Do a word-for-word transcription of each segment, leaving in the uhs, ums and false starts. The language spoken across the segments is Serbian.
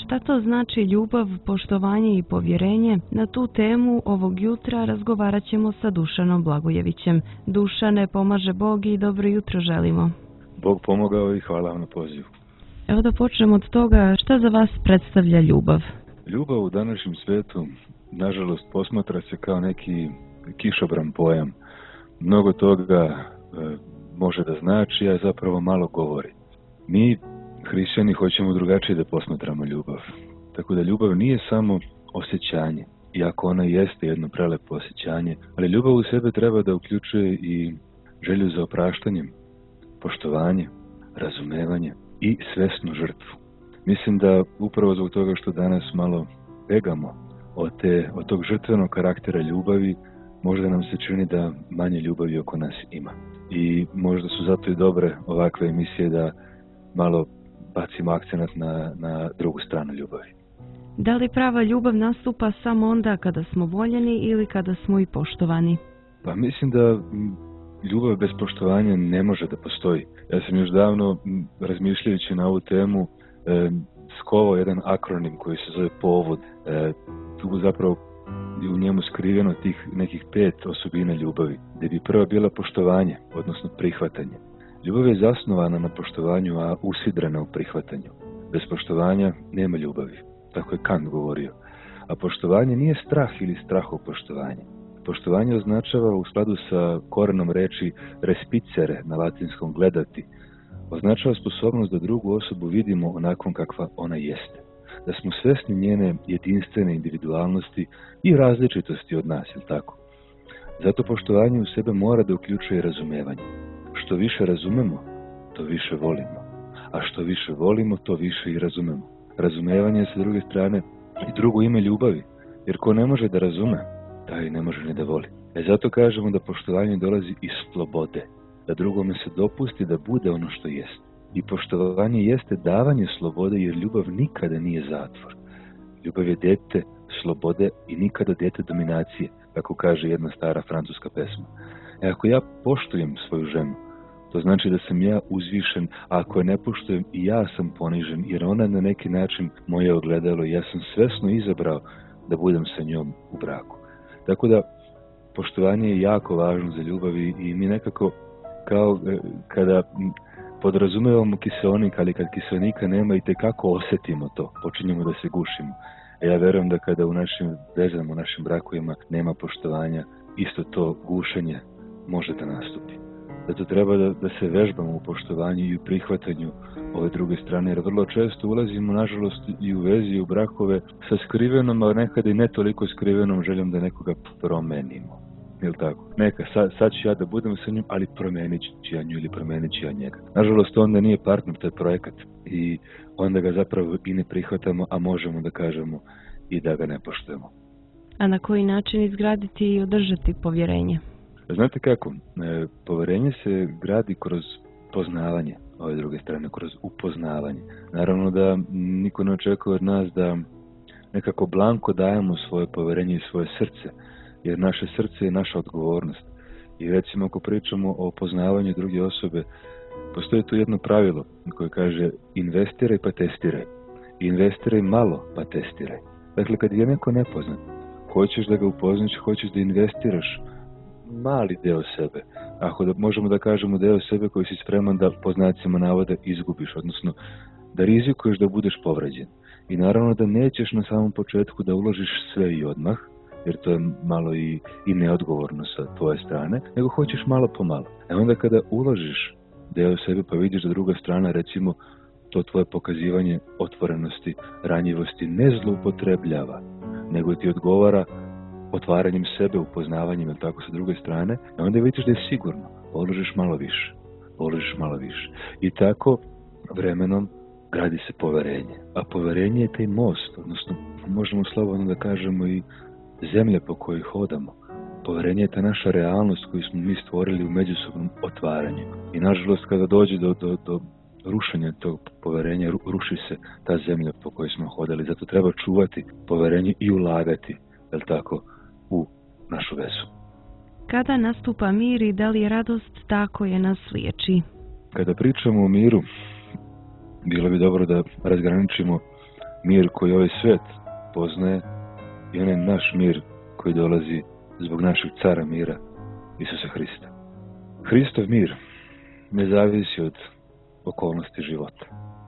Šta to znači ljubav, poštovanje i povjerenje? Na tu temu ovog jutra razgovarat ćemo sa Dušanom Blagojevićem. Dušane, pomaže Bog i dobro jutro želimo. Bog pomogao i hvala vam na pozivu. Evo da počnemo od toga, šta za vas predstavlja ljubav? Ljubav u današnjem svijetu, nažalost, posmatra se kao neki kišobran pojam. Mnogo toga e, može da znači, a zapravo malo govori. Mi, hrišćani, hoćemo drugačije da posmatramo ljubav. Tako da ljubav nije samo osjećanje, iako ona jeste jedno prelepo osjećanje, ali ljubav u sebe treba da uključuje i želju za opraštanjem, poštovanje, razumevanje i svesnu žrtvu. Mislim da upravo zbog toga što danas malo begamo od, te, od tog žrtvenog karaktera ljubavi, možda nam se čini da manje ljubavi oko nas ima. I možda su zato i dobre ovakve emisije da malo bacimo akcenat na, na drugu stranu ljubavi. Da li prava ljubav nastupa samo onda kada smo voljeni ili kada smo i poštovani? Pa mislim da ljubav bez poštovanja ne može da postoji. Ja sam još davno, razmišljajući na ovu temu, e, skovao jedan akronim koji se zove povod. E, tu zapravo je u njemu skriveno tih nekih pet osobina ljubavi, gdje bi prva bila poštovanje, odnosno prihvatanje. Ljubav je zasnovana na poštovanju, a usidrena u prihvatanju. Bez poštovanja nema ljubavi, tako je Kant govorio. A poštovanje nije strah ili strahopoštovanje. Poštovanje označava, u skladu sa korenom reči respicere na latinskom gledati, označava sposobnost da drugu osobu vidimo onakvom kakva ona jeste. Da smo svesni njene jedinstvene individualnosti i različitosti od nas, jel tako? Zato poštovanje u sebe mora da uključuje razumevanje. Što više razumemo, to više volimo. A što više volimo, to više i razumemo. Razumevanje je sa druge strane i drugo ime ljubavi, jer ko ne može da razume, taj ne može ni da voli. E zato kažemo da poštovanje dolazi iz slobode, da drugome se dopusti da bude ono što jeste. I poštovanje jeste davanje slobode, jer ljubav nikada nije zatvor. Ljubav je dete slobode i nikada dete dominacije, kako kaže jedna stara francuska pesma. E ako ja poštujem svoju ženu, to znači da sam ja uzvišen, a ako je ne poštujem, i ja sam ponižen, jer ona na neki način moje ogledalo i ja sam svesno izabrao da budem sa njom u braku. Tako da, poštovanje je jako važno za ljubav i mi nekako, kao kada podrazumevamo kiseonik, ali kad kiseonika nema i tekako osjetimo to, počinjemo da se gušimo. E ja verujem da kada u našim vezama, u našim brakovima nema poštovanja, isto to gušenje može da nastupi. Zato treba da, da se vežbamo u poštovanju i u prihvatanju ove druge strane, jer vrlo često ulazimo, nažalost, i u vezi i u brakove sa skrivenom, a nekada i ne toliko skrivenom željom da nekoga promenimo. Jel tako? Neka, sad, sad ću ja da budem sa njom, ali promenit ću ja nju ili promenit ću ja njega. Nažalost, onda nije partner, to je projekat i onda ga zapravo i ne prihvatamo, a možemo da kažemo i da ga ne poštujemo. A na koji način izgraditi i održati povjerenje? Znate kako, e, povjerenje se gradi kroz poznavanje ove druge strane, kroz upoznavanje. Naravno da niko ne očekuje od nas da nekako blanko dajemo svoje povjerenje i svoje srce, jer naše srce je naša odgovornost. I recimo ako pričamo o poznavanju druge osobe, postoji tu jedno pravilo koje kaže investiraj pa testiraj. Investiraj malo pa testiraj. Dakle, kad je neko nepoznat, hoćeš da ga upoznaš, hoćeš da investiraš mali deo sebe. Ako da, možemo da kažemo deo sebe koji si spreman da po znacima navoda izgubiš, odnosno da rizikuješ da budeš povređen. I naravno da nećeš na samom početku da uložiš sve i odmah, jer to je malo i, i neodgovorno sa tvoje strane, nego hoćeš malo po malo. E onda kada uložiš deo sebe pa vidiš da druga strana, recimo, to tvoje pokazivanje otvorenosti, ranjivosti ne zloupotrebljava, nego ti odgovara otvaranjem sebe, upoznavanjem, ili tako, sa druge strane, a onda vidiš da je sigurno, položiš malo više, položiš malo više. I tako, vremenom, gradi se poverenje. A poverenje je taj most, odnosno, možemo slobodno da kažemo i zemlje po kojoj hodamo. Poverenje je ta naša realnost koju smo mi stvorili u međusobnom otvaranju. I nažalost, kada dođe do, do, do rušenja tog poverenja, ruši se ta zemlja po kojoj smo hodali. Zato treba čuvati poverenje i ulagati, jel tako, u našu vezu. Kada nastupa mir i da li je radost ta koja nas liječi? Kada pričamo o miru, bilo bi dobro da razgraničimo mir koji ovaj svet poznaje i onaj naš mir koji dolazi zbog našeg cara mira, Isusa Hrista. Hristov mir ne zavisi od okolnosti života,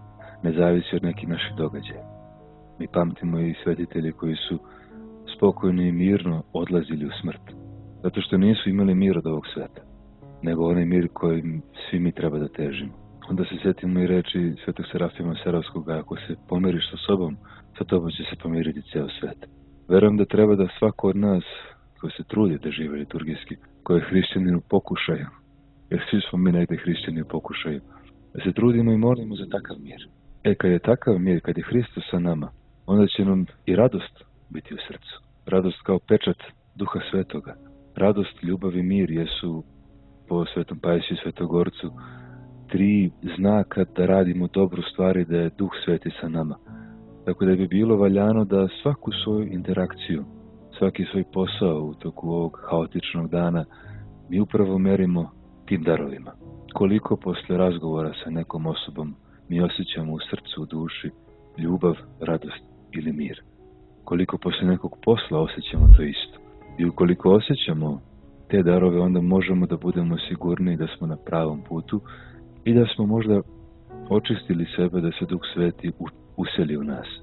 ne zavisi od nekih naših događaja. Mi pamtimo i svetitelji koji su spokojno i mirno odlazili u smrt, zato što nisu imali mir od ovog sveta, nego onaj mir kojim svi mi treba da težimo. Onda se sjetimo i reči svetog Serafima Saravskog, ako se pomiriš sa sobom, sa tobom će se pomiriti ceo svet. Verujem da treba da svako od nas koji se trudi da žive liturgijski, koji je hrišćanin u pokušaju, jer svi smo mi negde hrišćani u pokušaju, da se trudimo i molimo za takav mir. E, kad je takav mir, kad je Hristos sa nama, onda će nam i radost biti u srcu. Radost kao pečat Duha Svetoga. Radost, ljubav i mir jesu po Svetom Pajsiju i Svetogorcu tri znaka da radimo dobru stvar i da je Duh Sveti sa nama. Tako da bi bilo valjano da svaku svoju interakciju, svaki svoj posao u toku ovog haotičnog dana mi upravo merimo tim darovima. Koliko posle razgovora sa nekom osobom mi osjećamo u srcu, u duši ljubav, radost ili mir. Koliko posle nekog posla osjećamo to isto. I ukoliko osjećamo te darove, onda možemo da budemo sigurni da smo na pravom putu i da smo možda očistili sebe, da se Duh Sveti useli u nas.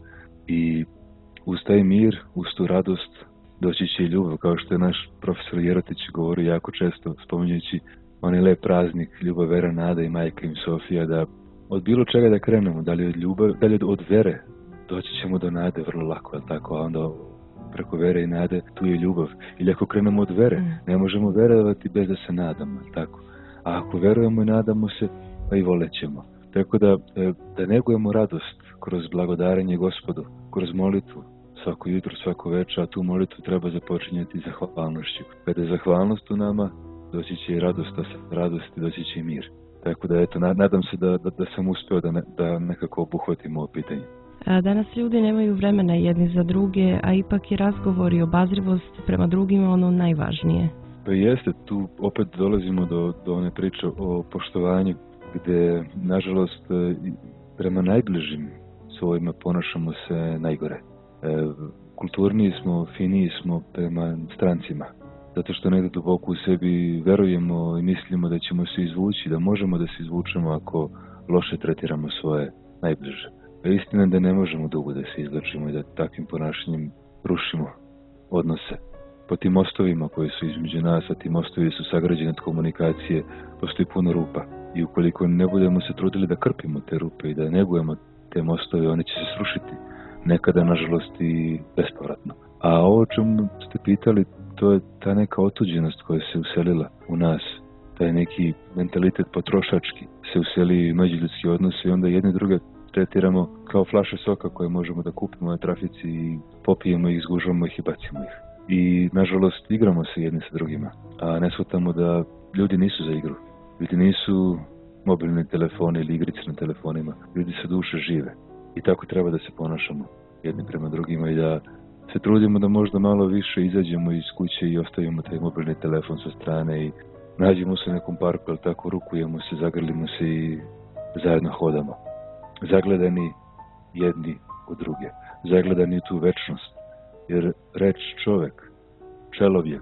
I uz taj mir, uz tu radost, doći će i ljubav, kao što je naš profesor Jerotić govorio jako često, spominjući onaj lep praznik Ljubav, vera, nada i majka im Sofija, da od bilo čega da krenemo, da li od ljubav, da li od vere, doći ćemo do nade vrlo lako, ali tako, a onda preko vere i nade tu je ljubav. Ili ako krenemo od vere, ne možemo verovati bez da se nadamo, tako. A ako verujemo i nadamo se, pa i volećemo. Tako da, da negujemo radost kroz blagodarenje Gospodu, kroz molitvu, svako jutro, svako večer, a tu molitvu treba započinjati zahvalnošću. Kada je zahvalnost u nama, doći će i radost, a sa radosti doći će i mir. Tako da, eto, nadam se da, da, da sam uspeo da, ne, da nekako obuhvatim ovo pitanje. Danas ljudi nemaju vremena jedni za druge, a ipak je razgovor i obazrivost prema drugima ono najvažnije. Pa jeste, tu opet dolazimo do, do one priče o poštovanju, gde, nažalost, prema najbližim svojima ponašamo se najgore. E, kulturniji smo, finiji smo prema strancima, zato što negdje duboko u sebi verujemo i mislimo da ćemo se izvući, da možemo da se izvučemo ako loše tretiramo svoje najbliže. A istina je da ne možemo dugo da se izvlačimo i da takvim ponašanjem rušimo odnose. Po tim mostovima koji su između nas, a ti mostovi su sagrađeni od komunikacije, postoji puno rupa. I ukoliko ne budemo se trudili da krpimo te rupe i da negujemo te mostove, one će se srušiti. Nekada, nažalost, i bespovratno. A ovo čemu ste pitali, to je ta neka otuđenost koja se uselila u nas. Taj neki mentalitet potrošački se useli u međuljudski odnos i onda jedne druge tretiramo kao flaše soka koje možemo da kupimo na trafici i popijemo ih, zgužvamo ih i bacimo ih. I, nažalost, igramo se jedni sa drugima, a ne shvatamo da ljudi nisu za igru. Ljudi nisu mobilni telefoni ili igrice na telefonima. Ljudi sa duše žive. I tako treba da se ponašamo jedni prema drugima i da se trudimo da možda malo više izađemo iz kuće i ostavimo taj mobilni telefon sa strane i nađemo se u nekom parku, ali tako rukujemo se, zagrlimo se i zajedno hodamo. Zagledani jedni u druge. Zagledani u tu večnost. Jer reč čovek, čelovjek,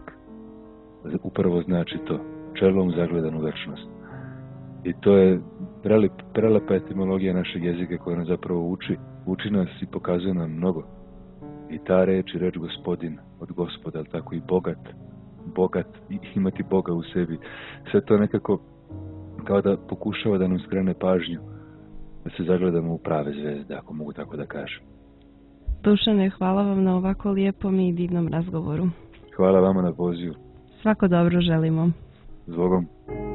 upravo znači to. Čelom zagledan u večnost. I to je prelep, prelepa etimologija našeg jezika koja nas zapravo uči. Uči nas i pokazuje nam mnogo. I ta reč i reč gospodin od Gospoda, ali tako i bogat, bogat i imati Boga u sebi. Sve to nekako kao da pokušava da nam skrene pažnju, da se zagledamo u prave zvezde, ako mogu tako da kažem. Dušane, hvala vam na ovako lijepom i divnom razgovoru. Hvala vama na pozivu. Svako dobro želimo. Zbogom.